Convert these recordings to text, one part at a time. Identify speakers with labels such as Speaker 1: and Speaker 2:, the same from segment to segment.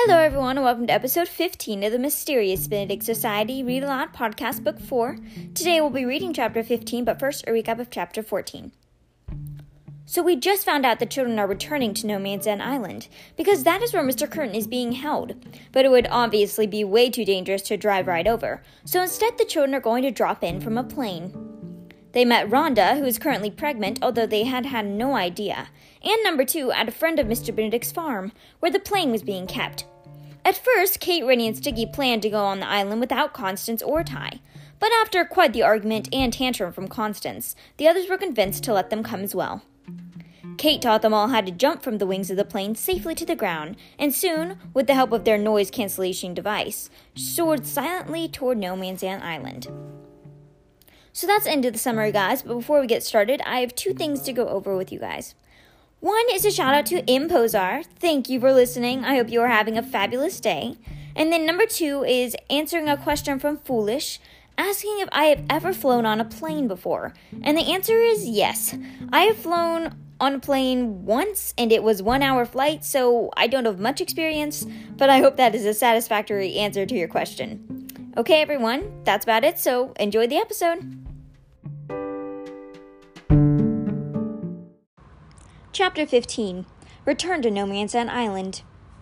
Speaker 1: Hello everyone and welcome to episode 15 of the Mysterious Benedict Society Read Aloud Podcast Book 4. Today we'll be reading chapter 15, but first a recap of chapter 14. So we just found out the children are returning to No Man's Land Island, because that is where Mr. Curtin is being held. But it would obviously be way too dangerous to drive right over, so instead the children are going to drop in from a plane. They met Rhonda, who is currently pregnant, although they had no idea, and number 2 at a friend of Mr. Benedict's farm, where the plane was being kept. At first, Kate, Rennie, and Sticky planned to go on the island without Constance or Ty, but after quite the argument and tantrum from Constance, the others were convinced to let them come as well. Kate taught them all how to jump from the wings of the plane safely to the ground, and soon, with the help of their noise cancellation device, soared silently toward No Man's Land Island. So that's the end of the summary, guys, but before we get started, I have 2 things to go over with you guys. One is a shout out to Impozar. Thank you for listening. I hope you are having a fabulous day. And then number 2 is answering a question from Foolish, asking if I have ever flown on a plane before. And the answer is yes. I have flown on a plane once, and it was 1-hour flight, so I don't have much experience, but I hope that is a satisfactory answer to your question. Okay, everyone, that's about it, so enjoy the episode. Chapter 15. Return to No Man's Land Island.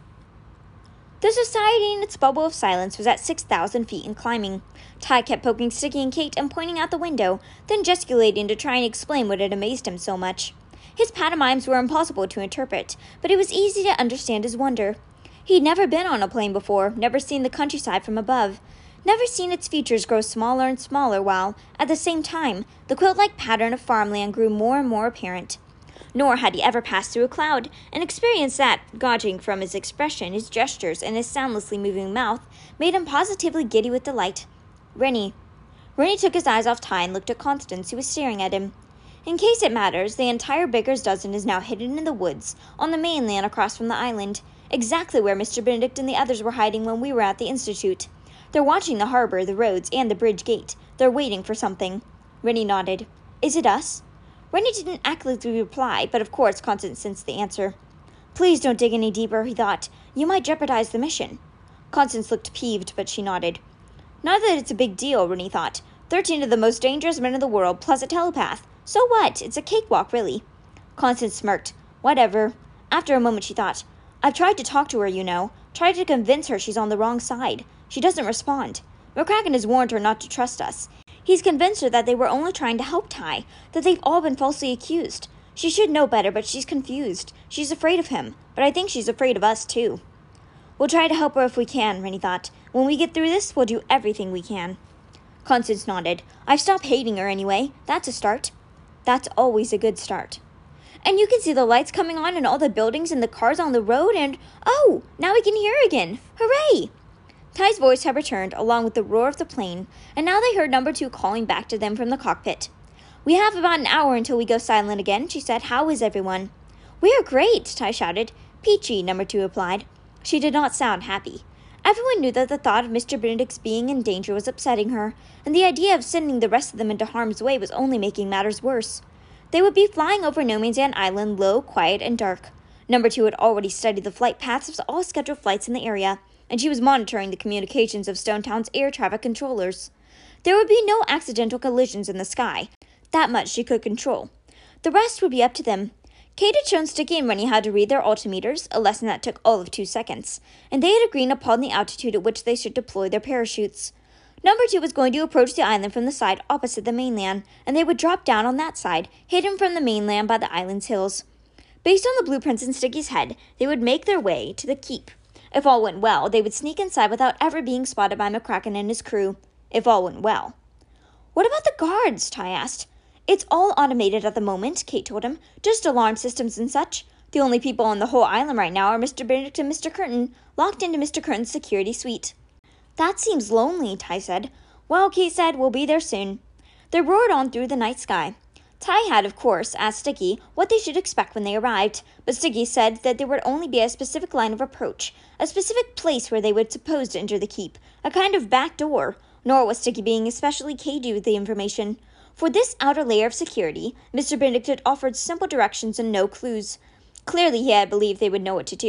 Speaker 1: The society in its bubble of silence was at 6,000 feet and climbing. Ty kept poking Sticky and Kate and pointing out the window, then gesticulating to try and explain what had amazed him so much. His pantomimes were impossible to interpret, but it was easy to understand his wonder. He'd never been on a plane before, never seen the countryside from above, never seen its features grow smaller and smaller while, at the same time, the quilt-like pattern of farmland grew more and more apparent. Nor had he ever passed through a cloud, an experience that, gauging from his expression, his gestures, and his soundlessly moving mouth, made him positively giddy with delight. Rennie took his eyes off Ty and looked at Constance, who was staring at him. In case it matters, the entire baker's dozen is now hidden in the woods, on the mainland across from the island, exactly where Mr. Benedict and the others were hiding when we were at the Institute. They're watching the harbor, the roads, and the bridge gate. They're waiting for something. Rennie nodded. Is it us? Rennie didn't accurately reply, but of course Constance sensed the answer. Please don't dig any deeper, he thought. You might jeopardize the mission. Constance looked peeved, but she nodded. Not that it's a big deal, Rennie thought. 13 of the most dangerous men in the world, plus a telepath. So what? It's a cakewalk, really. Constance smirked. Whatever. After a moment, she thought. I've tried to talk to her, you know. Tried to convince her she's on the wrong side. She doesn't respond. McCracken has warned her not to trust us. He's convinced her that they were only trying to help Ty, that they've all been falsely accused. She should know better, but she's confused. She's afraid of him, but I think she's afraid of us, too. We'll try to help her if we can, Rennie thought. When we get through this, we'll do everything we can. Constance nodded. I've stopped hating her anyway. That's a start. That's always a good start. And you can see the lights coming on and all the buildings and the cars on the road and, oh, now we can hear again. Hooray! Ty's voice had returned, along with the roar of the plane, and now they heard number 2 calling back to them from the cockpit. We have about an hour until we go silent again, she said. How is everyone? We are great, Ty shouted. Peachy, number 2 replied. She did not sound happy. Everyone knew that the thought of Mr. Benedict's being in danger was upsetting her, and the idea of sending the rest of them into harm's way was only making matters worse. They would be flying over No Man's Land Island, low, quiet, and dark. Number 2 had already studied the flight paths of all scheduled flights in the area, and she was monitoring the communications of Stonetown's air traffic controllers. There would be no accidental collisions in the sky. That much she could control. The rest would be up to them. Kate had shown Sticky and Rennie how to read their altimeters, a lesson that took all of 2 seconds, and they had agreed upon the altitude at which they should deploy their parachutes. Number 2 was going to approach the island from the side opposite the mainland, and they would drop down on that side, hidden from the mainland by the island's hills. Based on the blueprints in Sticky's head, they would make their way to the keep. If all went well, they would sneak inside without ever being spotted by McCracken and his crew. If all went well. What about the guards? Ty asked. It's all automated at the moment, Kate told him. Just alarm systems and such. The only people on the whole island right now are Mr. Benedict and Mr. Curtin, locked into Mr. Curtin's security suite. That seems lonely, Ty said. Well, Kate said, we'll be there soon. They roared on through the night sky. Ty had, of course, asked Sticky what they should expect when they arrived, but Sticky said that there would only be a specific line of approach, a specific place where they would suppose to enter the keep, a kind of back door, nor was Sticky being especially cagey with the information. For this outer layer of security, Mr. Benedict had offered simple directions and no clues. Clearly he had believed they would know what to do.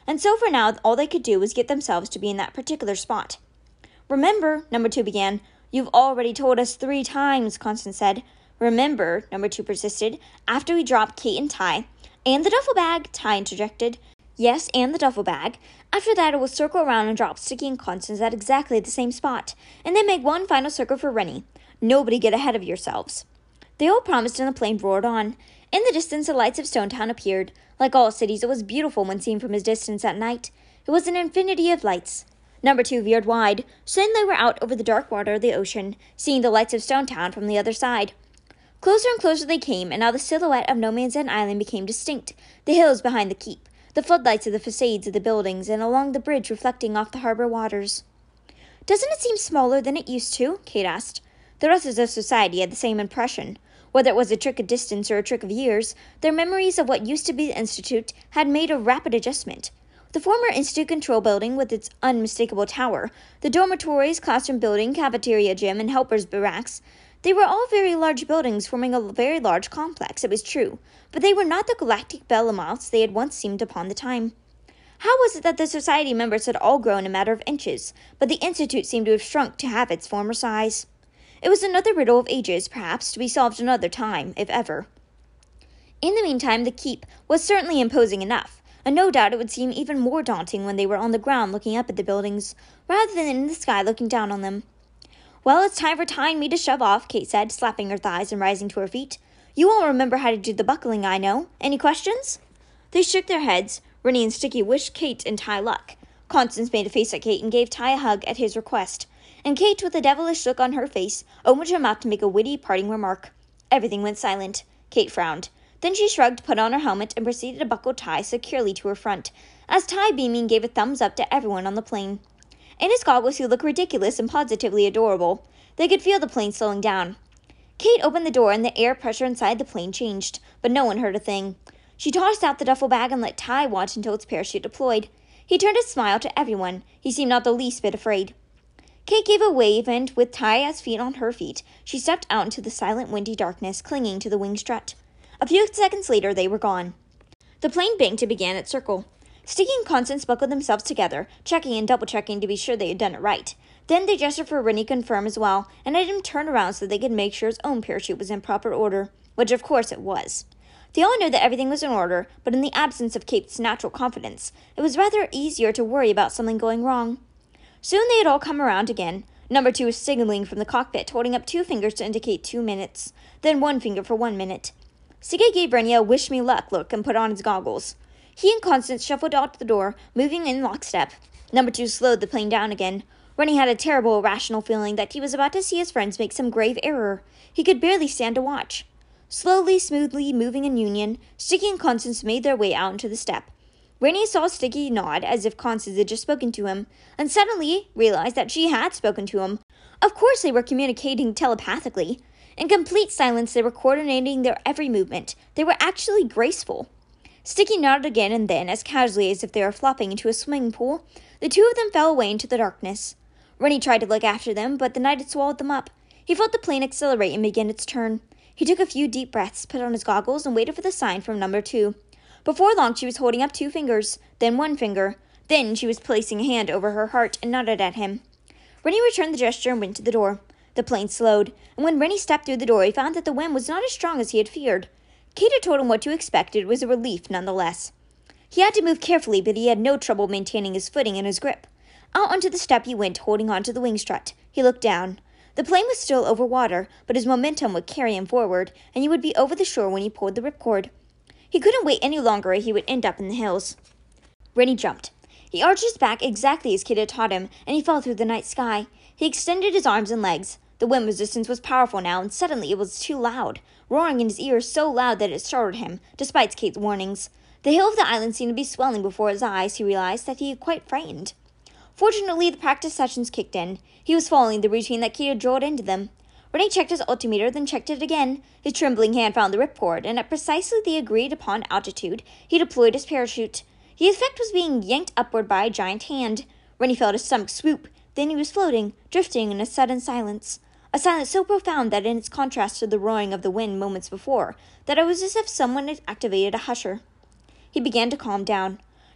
Speaker 1: and so for now all they could do was get themselves to be in that particular spot. "Remember," number 2 began. "You've already told us 3 times, Constance said. "Remember," number 2 persisted, "after we dropped Kate and Ty." "And the duffel bag," Ty interjected. "Yes, and the duffel bag. After that, it will circle around and drop Sticky and Constance at exactly the same spot, and then make one final circle for Rennie. Nobody get ahead of yourselves." They all promised, and the plane roared on. In the distance, the lights of Stonetown appeared. Like all cities, it was beautiful when seen from a distance at night. It was an infinity of lights. Number 2 veered wide. Soon they were out over the dark water of the ocean, seeing the lights of Stonetown from the other side. Closer and closer they came, and now the silhouette of No Man's End Island became distinct. The hills behind the keep, the floodlights of the facades of the buildings, and along the bridge reflecting off the harbor waters. "Doesn't it seem smaller than it used to?" Kate asked. The rest of society had the same impression. Whether it was a trick of distance or a trick of years, their memories of what used to be the Institute had made a rapid adjustment. The former Institute Control Building with its unmistakable tower, the dormitories, classroom building, cafeteria gym, and helpers' barracks, they were all very large buildings forming a very large complex, it was true, but they were not the galactic behemoths they had once seemed upon the time. How was it that the society members had all grown a matter of inches, but the Institute seemed to have shrunk to half its former size? It was another riddle of ages, perhaps, to be solved another time, if ever. In the meantime, the keep was certainly imposing enough, and no doubt it would seem even more daunting when they were on the ground looking up at the buildings, rather than in the sky looking down on them. "Well, it's time for Ty and me to shove off," Kate said, slapping her thighs and rising to her feet. "You all remember how to do the buckling, I know. Any questions?" They shook their heads. Rennie and Sticky wished Kate and Ty luck. Constance made a face at Kate and gave Ty a hug at his request, and Kate, with a devilish look on her face, opened her mouth to make a witty parting remark. Everything went silent. Kate frowned. Then she shrugged, put on her helmet, and proceeded to buckle Ty securely to her front, as Ty, beaming, gave a thumbs up to everyone on the plane. In his goggles he looked ridiculous and positively adorable. They could feel the plane slowing down. Kate opened the door, and the air pressure inside the plane changed, but no one heard a thing. She tossed out the duffel bag and let Ty watch until its parachute deployed. He turned a smile to everyone. He seemed not the least bit afraid. Kate gave a wave, and, with Ty's feet on her feet, she stepped out into the silent, windy darkness, clinging to the wing strut. A few seconds later, they were gone. The plane banked and began its circle. Sticky and Constance buckled themselves together, checking and double-checking to be sure they had done it right. Then they gestured for Rennie to confirm as well, and had him turn around so they could make sure his own parachute was in proper order, which of course it was. They all knew that everything was in order, but in the absence of Kate's natural confidence, it was rather easier to worry about something going wrong. Soon they had all come around again. Number 2 was signaling from the cockpit, holding up 2 fingers to indicate 2 minutes, then 1 finger for 1 minute. Sticky gave Rennie a wish-me-luck look and put on his goggles. He and Constance shuffled out the door, moving in lockstep. Number 2 slowed the plane down again. Rennie had a terrible, irrational feeling that he was about to see his friends make some grave error. He could barely stand to watch. Slowly, smoothly, moving in union, Sticky and Constance made their way out into the step. Rennie saw Sticky nod as if Constance had just spoken to him, and suddenly realized that she had spoken to him. Of course they were communicating telepathically. In complete silence, they were coordinating their every movement. They were actually graceful. Sticky nodded again, and then, as casually as if they were flopping into a swimming pool, the 2 of them fell away into the darkness. Rennie tried to look after them, but the night had swallowed them up. He felt the plane accelerate and begin its turn. He took a few deep breaths, put on his goggles, and waited for the sign from number 2. Before long, she was holding up 2 fingers, then 1 finger. Then she was placing a hand over her heart and nodded at him. Rennie returned the gesture and went to the door. The plane slowed, and when Rennie stepped through the door, he found that the wind was not as strong as he had feared. Kate had told him what to expect. It was a relief nonetheless. He had to move carefully, but he had no trouble maintaining his footing and his grip. Out onto the step he went, holding onto the wing strut. He looked down. The plane was still over water, but his momentum would carry him forward, and he would be over the shore when he pulled the ripcord. He couldn't wait any longer, or he would end up in the hills. Rennie jumped. He arched his back exactly as Kate had taught him, and he fell through the night sky. He extended his arms and legs. The wind resistance was powerful now, and suddenly it was too loud, roaring in his ears so loud that it startled him, despite Kate's warnings. The hill of the island seemed to be swelling before his eyes. He realized that he had quite frightened. Fortunately, the practice sessions kicked in. He was following the routine that Kate had drilled into them. Rennie checked his altimeter, then checked it again. His trembling hand found the ripcord, and at precisely the agreed-upon altitude, he deployed his parachute. The effect was being yanked upward by a giant hand. Rennie felt his stomach swoop. Then he was floating, drifting in a sudden silence. A silence so profound that in its contrast to the roaring of the wind moments before, that it was as if someone had activated a husher. He began to calm down.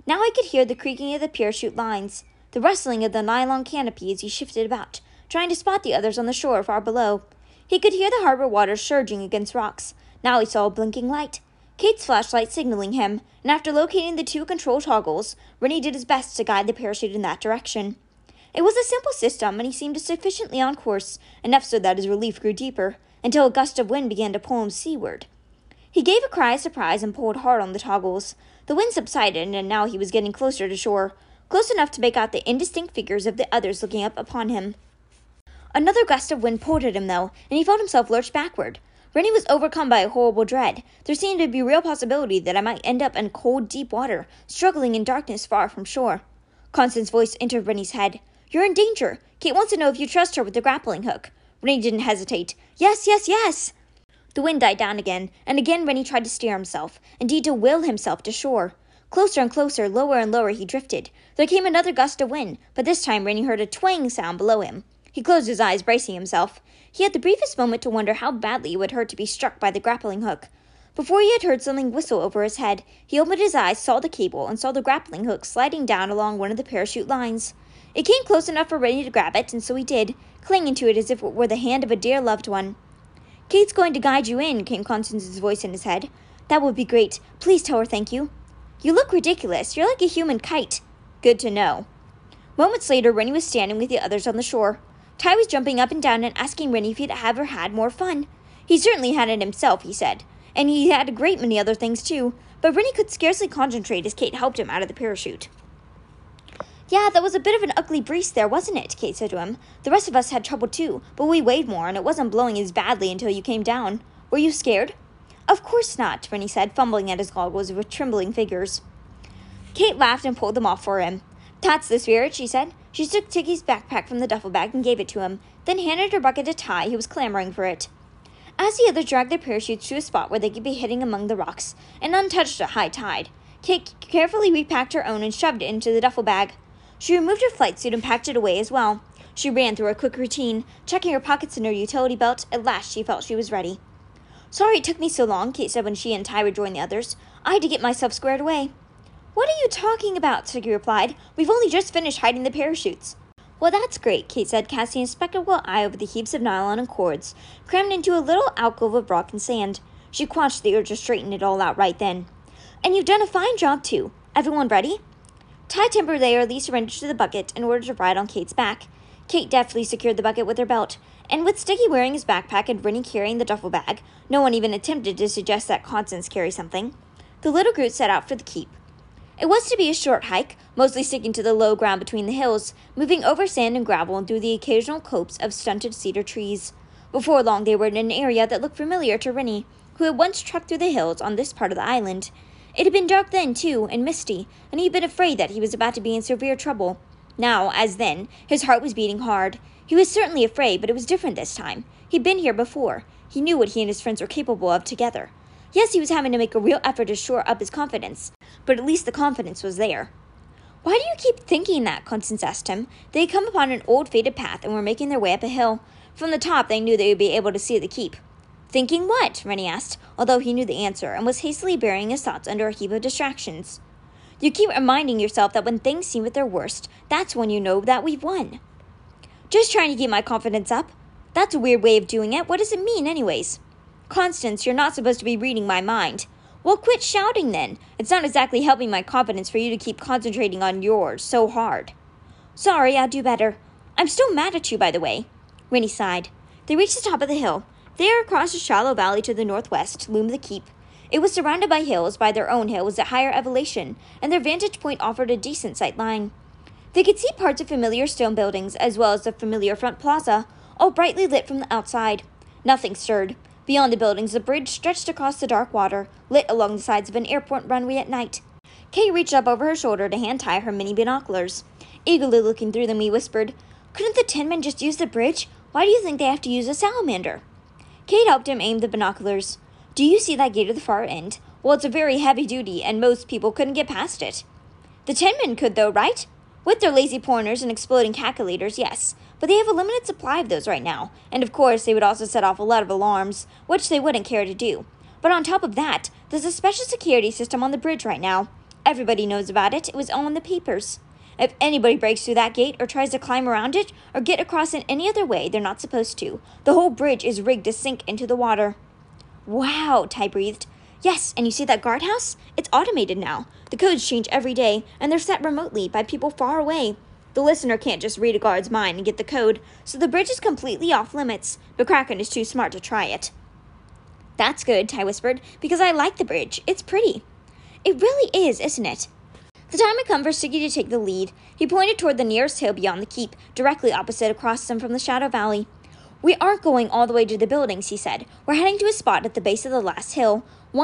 Speaker 1: Now he could hear the creaking of the parachute lines, the rustling of the nylon canopy as he shifted about, trying to spot the others on the shore far below. He could hear the harbor waters surging against rocks. Now he saw a blinking light, Kate's flashlight signaling him, and after locating the two control toggles, Rennie did his best to guide the parachute in that direction. It was a simple system, and he seemed sufficiently on course, enough so that his relief grew deeper, until a gust of wind began to pull him seaward. He gave a cry of surprise and pulled hard on the toggles. The wind subsided, and now he was getting closer to shore, close enough to make out the indistinct figures of the others looking up upon him. Another gust of wind pulled at him, though, and he felt himself lurch backward. Rennie was overcome by a horrible dread. There seemed to be real possibility that I might end up in cold, deep water, struggling in darkness far from shore. Constance's voice entered Rennie's head. "You're in danger. Kate wants to know if you trust her with the grappling hook." Rennie didn't hesitate. "Yes, yes, yes!" The wind died down again, and again Rennie tried to steer himself, indeed to will himself to shore. Closer and closer, lower and lower he drifted. There came another gust of wind, but this time Rennie heard a twanging sound below him. He closed his eyes, bracing himself. He had the briefest moment to wonder how badly it would hurt to be struck by the grappling hook. Before he had heard something whistle over his head, he opened his eyes, saw the cable, and saw the grappling hook sliding down along one of the parachute lines. It came close enough for Rennie to grab it, and so he did, clinging to it as if it were the hand of a dear loved one. "Kate's going to guide you in," came Constance's voice in his head. "That would be great. Please tell her thank you." "You look ridiculous. You're like a human kite." "Good to know." Moments later, Rennie was standing with the others on the shore. Ty was jumping up and down and asking Rennie if he'd ever had more fun. He certainly had it himself, he said, and he had a great many other things too, but Rennie could scarcely concentrate as Kate helped him out of the parachute. "Yeah, that was a bit of an ugly breeze there, wasn't it?" Kate said to him. "The rest of us had trouble too, but we weighed more, and it wasn't blowing as badly until you came down. Were you scared?" "Of course not," Rennie said, fumbling at his goggles with trembling fingers. Kate laughed and pulled them off for him. "That's the spirit," she said. She took Tiggy's backpack from the duffel bag and gave it to him, then handed her bucket to Ty, who was clamoring for it. As the others dragged their parachutes to a spot where they could be hidden among the rocks, and untouched at high tide, Kate carefully repacked her own and shoved it into the duffel bag. She removed her flight suit and packed it away as well. She ran through a quick routine, checking her pockets and her utility belt. At last she felt she was ready. "Sorry it took me so long," Kate said when she and Ty rejoined the others. "I had to get myself squared away." "What are you talking about?" Tiggy replied. "We've only just finished hiding the parachutes." "Well, that's great," Kate said, casting a spectacled eye over the heaps of nylon and cords, crammed into a little alcove of rock and sand. She quashed the urge to straighten it all out right then. "And you've done a fine job, too. Everyone ready?" Ty temporarily surrendered to the bucket in order to ride on Kate's back. Kate deftly secured the bucket with her belt, and with Sticky wearing his backpack and Rennie carrying the duffel bag, no one even attempted to suggest that Constance carry something, the little group set out for the keep. It was to be a short hike, mostly sticking to the low ground between the hills, moving over sand and gravel and through the occasional copse of stunted cedar trees. Before long they were in an area that looked familiar to Rennie, who had once trekked through the hills on this part of the island. It had been dark then, too, and misty, and he had been afraid that he was about to be in severe trouble. Now, as then, his heart was beating hard. He was certainly afraid, but it was different this time. He'd been here before. He knew what he and his friends were capable of together. Yes, he was having to make a real effort to shore up his confidence, but at least the confidence was there. "Why do you keep thinking that?" Constance asked him. They had come upon an old faded path and were making their way up a hill. From the top they knew they would be able to see the keep. "Thinking what?" Rennie asked, although he knew the answer, and was hastily burying his thoughts under a heap of distractions. "You keep reminding yourself that when things seem at their worst, that's when you know that we've won." "Just trying to keep my confidence up." "That's a weird way of doing it. What does it mean, anyways?" "Constance, you're not supposed to be reading my mind." "Well, quit shouting then. It's not exactly helping my confidence for you to keep concentrating on yours so hard." "Sorry, I'll do better. I'm still mad at you, by the way." Rennie sighed. They reached the top of the hill. There, across a shallow valley to the northwest, loomed the keep. It was surrounded by hills, by their own hill was at higher elevation, and their vantage point offered a decent sight line. They could see parts of familiar stone buildings, as well as the familiar front plaza, all brightly lit from the outside. Nothing stirred. Beyond the buildings, the bridge stretched across the dark water, lit along the sides of an airport runway at night. Kate reached up over her shoulder to hand-tie her mini binoculars. Eagerly looking through them, he whispered, "Couldn't the 10 men just use the bridge? Why do you think they have to use a salamander?" Kate helped him aim the binoculars. "Do you see that gate at the far end? Well, it's a very heavy duty, and most people couldn't get past it." "The 10 men could, though, right?" "With their lazy pointers and exploding calculators, yes. But they have a limited supply of those right now, and of course they would also set off a lot of alarms, which they wouldn't care to do. But on top of that, there's a special security system on the bridge right now. Everybody knows about it. It was all in the papers. If anybody breaks through that gate or tries to climb around it or get across in any other way, they're not supposed to. The whole bridge is rigged to sink into the water." "Wow," Ty breathed. "Yes, and you see that guardhouse? It's automated now. The codes change every day, and they're set remotely by people far away. The listener can't just read a guard's mind and get the code, so the bridge is completely off limits, but Kraken is too smart to try it." "That's good," Ty whispered, "because I like the bridge. It's pretty." "It really is, isn't it?" The time had come for Sticky to take the lead. He pointed toward the nearest hill beyond the keep, directly opposite across them from the Shadow Valley. "We aren't going all the way to the buildings," he said. "We're heading to a spot at the base of the last hill,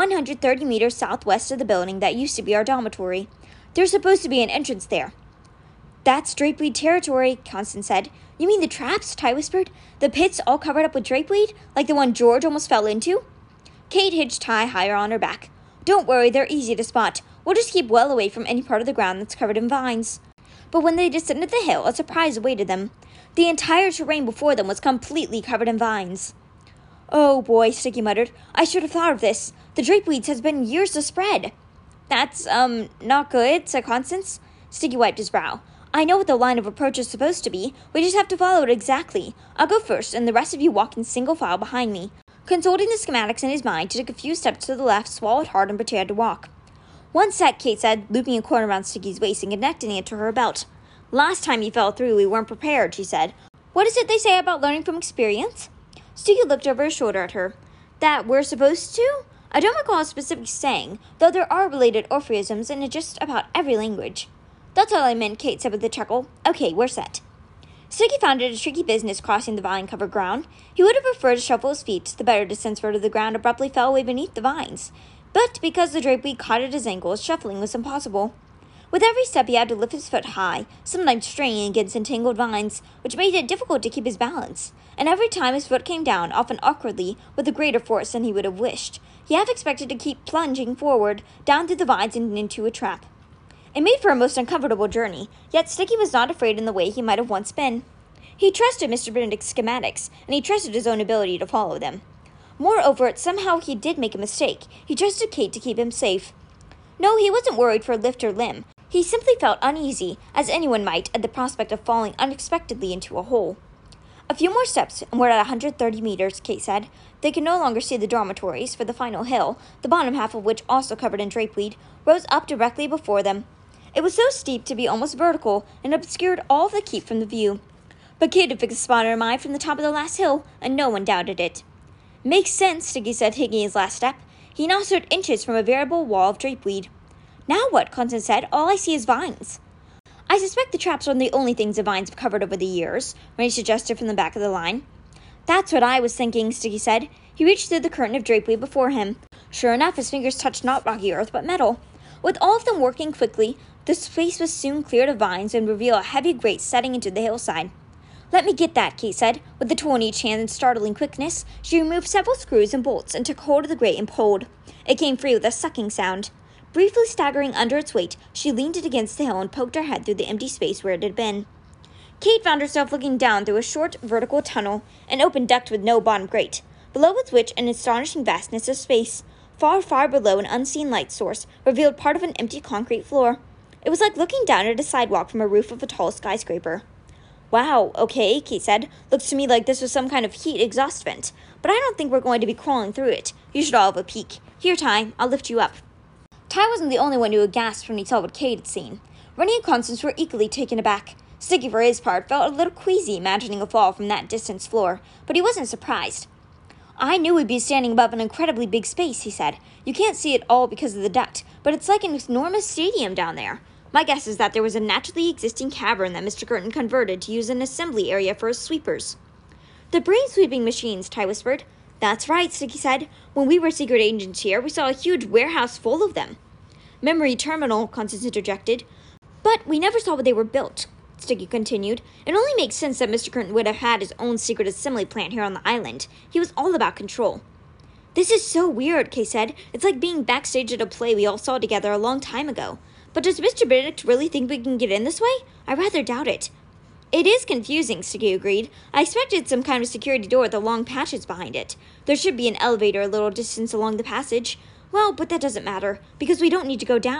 Speaker 1: 130 meters southwest of the building that used to be our dormitory. There's supposed to be an entrance there." "That's drapeweed territory," Constance said. "You mean the traps?" Ty whispered. "The pits all covered up with drapeweed, like the one George almost fell into?" Kate hitched Ty higher on her back. "Don't worry, they're easy to spot. We'll just keep well away from any part of the ground that's covered in vines." But when they descended the hill, a surprise awaited them. The entire terrain before them was completely covered in vines. "Oh boy," Sticky muttered. "I should have thought of this. The drapeweeds has been years to spread." "That's, not good," said Constance. Sticky wiped his brow. "I know what the line of approach is supposed to be. We just have to follow it exactly. I'll go first, and the rest of you walk in single file behind me." Consulting the schematics in his mind, he took a few steps to the left, swallowed hard, and prepared to walk. "One sec," Kate said, looping a cord around Sticky's waist and connecting it to her belt. "Last time you fell through, we weren't prepared," she said. "What is it they say about learning from experience?" Sticky looked over his shoulder at her. "That we're supposed to? I don't recall a specific saying, though there are related orphisms in just about every language." "That's all I meant," Kate said with a chuckle. "Okay, we're set." Sticky found it a tricky business crossing the vine-covered ground. He would have preferred to shuffle his feet. The better distance for the ground abruptly fell away beneath the vines. But because the drapeweed caught at his ankles, shuffling was impossible. With every step he had to lift his foot high, sometimes straining against entangled vines, which made it difficult to keep his balance. And every time his foot came down, often awkwardly, with a greater force than he would have wished, he half expected to keep plunging forward, down through the vines and into a trap. It made for a most uncomfortable journey, yet Sticky was not afraid in the way he might have once been. He trusted Mr. Benedict's schematics, and he trusted his own ability to follow them. Moreover, somehow he did make a mistake. He trusted Kate to keep him safe. No, he wasn't worried for lift or limb. He simply felt uneasy, as anyone might, at the prospect of falling unexpectedly into a hole. "A few more steps, and we're at 130 meters, Kate said. They could no longer see the dormitories, for the final hill, the bottom half of which also covered in drapeweed, rose up directly before them. It was so steep to be almost vertical, and obscured all of the keep from the view. But Kate had fixed the spot in her mind from the top of the last hill, and no one doubted it. "Makes sense," Sticky said, taking his last step. He now stood inches from a veritable wall of drapeweed. "Now what?" Constance said. "All I see is vines." "I suspect the traps aren't the only things the vines have covered over the years," Rennie suggested from the back of the line. "That's what I was thinking," Sticky said. He reached through the curtain of drapeweed before him. Sure enough, his fingers touched not rocky earth, but metal. With all of them working quickly, the space was soon cleared of vines and revealed a heavy grate setting into the hillside. "Let me get that," Kate said. With the tool in each hand in startling quickness, she removed several screws and bolts and took hold of the grate and pulled. It came free with a sucking sound. Briefly staggering under its weight, she leaned it against the hill and poked her head through the empty space where it had been. Kate found herself looking down through a short, vertical tunnel, an open duct with no bottom grate. Below was which an astonishing vastness of space. Far, far below, an unseen light source revealed part of an empty concrete floor. It was like looking down at a sidewalk from a roof of a tall skyscraper. "Wow, okay," Kate said. "Looks to me like this was some kind of heat exhaust vent. But I don't think we're going to be crawling through it. You should all have a peek. Here, Ty, I'll lift you up." Ty wasn't the only one who had gasped when he saw what Kate had seen. Rennie and Constance were equally taken aback. Sticky, for his part, felt a little queasy imagining a fall from that distant floor, but he wasn't surprised. "I knew we'd be standing above an incredibly big space," he said. "You can't see it all because of the duct, but it's like an enormous stadium down there. My guess is that there was a naturally existing cavern that Mr. Curtin converted to use as an assembly area for his sweepers." "The brain-sweeping machines," Ty whispered. "That's right," Sticky said. "When we were secret agents here, we saw a huge warehouse full of them." "Memory terminal," Constance interjected. "But we never saw where they were built," Sticky continued. "It only makes sense that Mr. Curtin would have had his own secret assembly plant here on the island. He was all about control." "This is so weird," Kay said. "It's like being backstage at a play we all saw together a long time ago. But does Mr. Benedict really think we can get in this way? I rather doubt it." "It is confusing," Sticky agreed. "I expected some kind of security door with the long patches behind it. There should be an elevator a little distance along the passage. Well, but that doesn't matter, because we don't need to go down.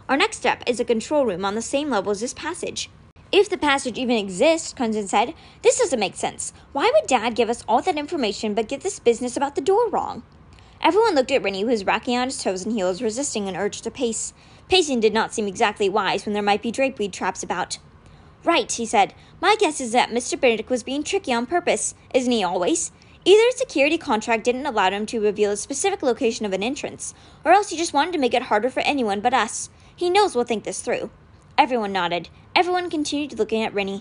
Speaker 1: Our next step is a control room on the same level as this passage. If the passage even exists, Constance said, this doesn't make sense. Why would Dad give us all that information but get this business about the door wrong? Everyone looked at Rennie, who was racking on his toes and heels, resisting an urge to pace. Pacing did not seem exactly wise when there might be drapeweed traps about. Right, he said. My guess is that Mr. Benedict was being tricky on purpose. Isn't he always? Either his security contract didn't allow him to reveal a specific location of an entrance, or else he just wanted to make it harder for anyone but us. He knows we'll think this through. Everyone nodded. Everyone continued looking at Rennie.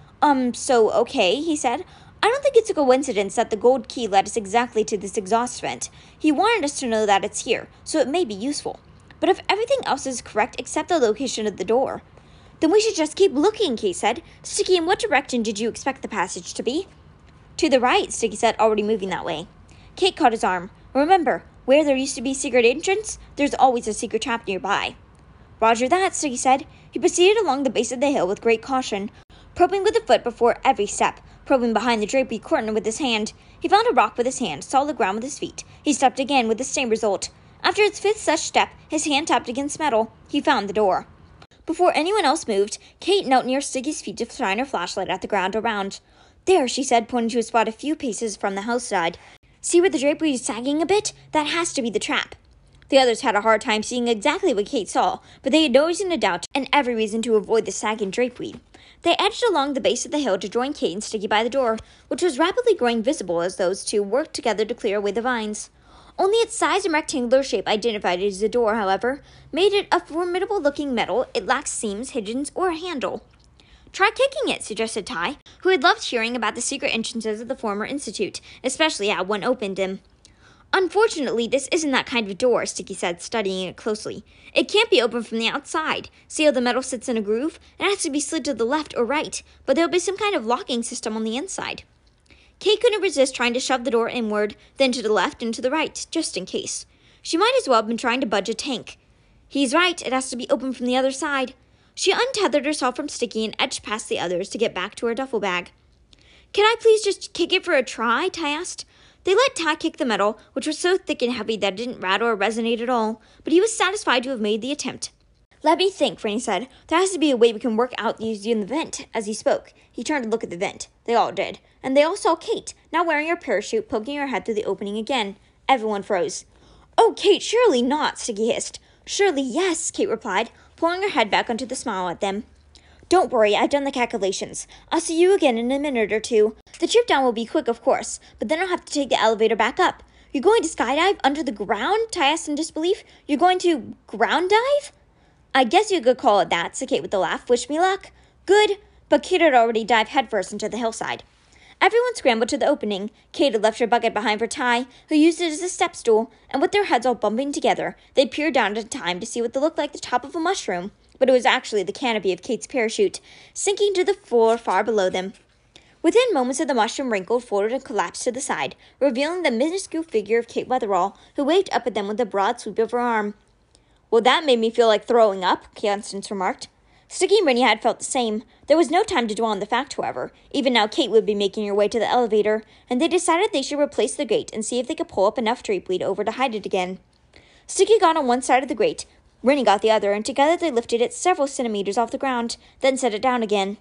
Speaker 1: Okay, he said. I don't think it's a coincidence that the gold key led us exactly to this exhaust vent. He wanted us to know that it's here, so it may be useful. But if everything else is correct except the location of the door, then we should just keep looking, Kate said. Sticky, in what direction did you expect the passage to be? To the right, Sticky said, already moving that way. Kate caught his arm. Remember, where there used to be a secret entrance, there's always a secret trap nearby. Roger that, Sticky said. He proceeded along the base of the hill with great caution, probing with a foot before every step, probing behind the drapery curtain with his hand. He found a rock with his hand, solid ground with his feet. He stepped again with the same result. After his fifth such step, his hand tapped against metal. He found the door. Before anyone else moved, Kate knelt near Sticky's feet to shine her flashlight at the ground around. There, she said, pointing to a spot a few paces from the house side. See where the drapery is sagging a bit? That has to be the trap. The others had a hard time seeing exactly what Kate saw, but they had no reason to doubt and every reason to avoid the sagging drapery. They edged along the base of the hill to join Kate and Sticky by the door, which was rapidly growing visible as those two worked together to clear away the vines. Only its size and rectangular shape, identified as a door, however, made it a formidable-looking metal. It lacked seams, hinges, or a handle. Try kicking it, suggested Ty, who had loved hearing about the secret entrances of the former institute, especially how one opened them. Unfortunately, this isn't that kind of door, Sticky said, studying it closely. It can't be opened from the outside. See how the metal sits in a groove? It has to be slid to the left or right, but there'll be some kind of locking system on the inside. Kate couldn't resist trying to shove the door inward, then to the left and to the right, just in case. She might as well have been trying to budge a tank. He's right, it has to be opened from the other side. She untethered herself from Sticky and edged past the others to get back to her duffel bag. Can I please just kick it for a try? Ty asked. They let Ty kick the metal, which was so thick and heavy that it didn't rattle or resonate at all, but he was satisfied to have made the attempt. Let me think, Rennie said. There has to be a way we can work out these in the vent. As he spoke, he turned to look at the vent. They all did, and they all saw Kate, now wearing her parachute, poking her head through the opening again. Everyone froze. Oh, Kate, surely not, Sticky hissed. Surely yes, Kate replied, pulling her head back onto the smile at them. Don't worry, I've done the calculations. I'll see you again in a minute or two. The trip down will be quick, of course, but then I'll have to take the elevator back up. You're going to skydive under the ground? Ty asked in disbelief. You're going to ground dive? I guess you could call it that, said Kate with a laugh. Wish me luck. Good, but Kate had already dived headfirst into the hillside. Everyone scrambled to the opening. Kate had left her bucket behind for Ty, who used it as a step stool, and with their heads all bumping together, they peered down at a time to see what looked like the top of a mushroom, but it was actually the canopy of Kate's parachute, sinking to the floor far below them. Within moments of the mushroom wrinkled, folded, and collapsed to the side, revealing the minuscule figure of Kate Weatherall, who waved up at them with a broad sweep of her arm. Well, that made me feel like throwing up, Constance remarked. Sticky and Rennie had felt the same. There was no time to dwell on the fact, however. Even now, Kate would be making her way to the elevator, and they decided they should replace the grate and see if they could pull up enough drapeweed over to hide it again. Sticky got on one side of the grate, Rennie got the other, and together they lifted it several centimeters off the ground, then set it down again.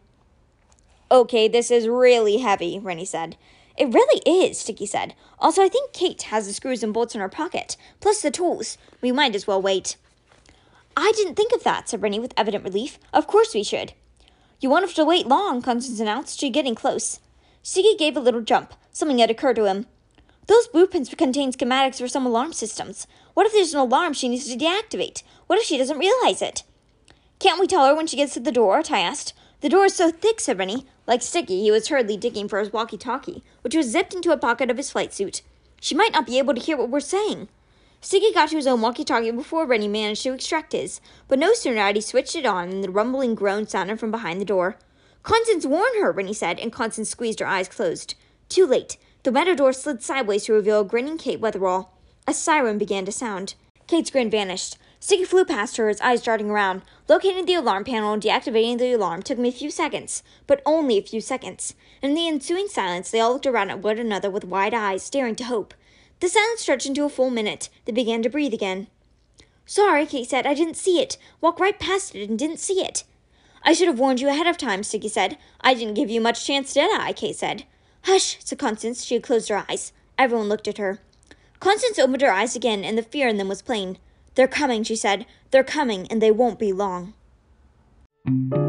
Speaker 1: Okay, this is really heavy, Rennie said. It really is, Sticky said. Also, I think Kate has the screws and bolts in her pocket, plus the tools. We might as well wait. I didn't think of that, said Rennie with evident relief. Of course we should. You won't have to wait long, Constance announced. She's getting close. Sticky gave a little jump. Something had occurred to him. Those blueprints contain schematics for some alarm systems. What if there's an alarm she needs to deactivate? What if she doesn't realize it? Can't we tell her when she gets to the door? Ty asked. The door is so thick, said Rennie. Like Sticky, he was hurriedly digging for his walkie-talkie, which was zipped into a pocket of his flight suit. She might not be able to hear what we're saying. Sticky got to his own walkie-talkie before Rennie managed to extract his, but no sooner had he switched it on than the rumbling groan sounded from behind the door. Constance, warn her, Rennie said, and Constance squeezed her eyes closed. Too late. The metal door slid sideways to reveal a grinning Kate Weatherall. A siren began to sound. Kate's grin vanished. Sticky flew past her, his eyes darting around. Locating the alarm panel and deactivating the alarm took him a few seconds, but only a few seconds. In the ensuing silence, they all looked around at one another with wide eyes, staring to hope. The silence stretched into a full minute. They began to breathe again. Sorry, Kate said. I didn't see it. Walked right past it and didn't see it. I should have warned you ahead of time, Sticky said. I didn't give you much chance, did I? Kate said. Hush, said Constance. She had closed her eyes. Everyone looked at her. Constance opened her eyes again, and the fear in them was plain. They're coming, she said. They're coming, and they won't be long.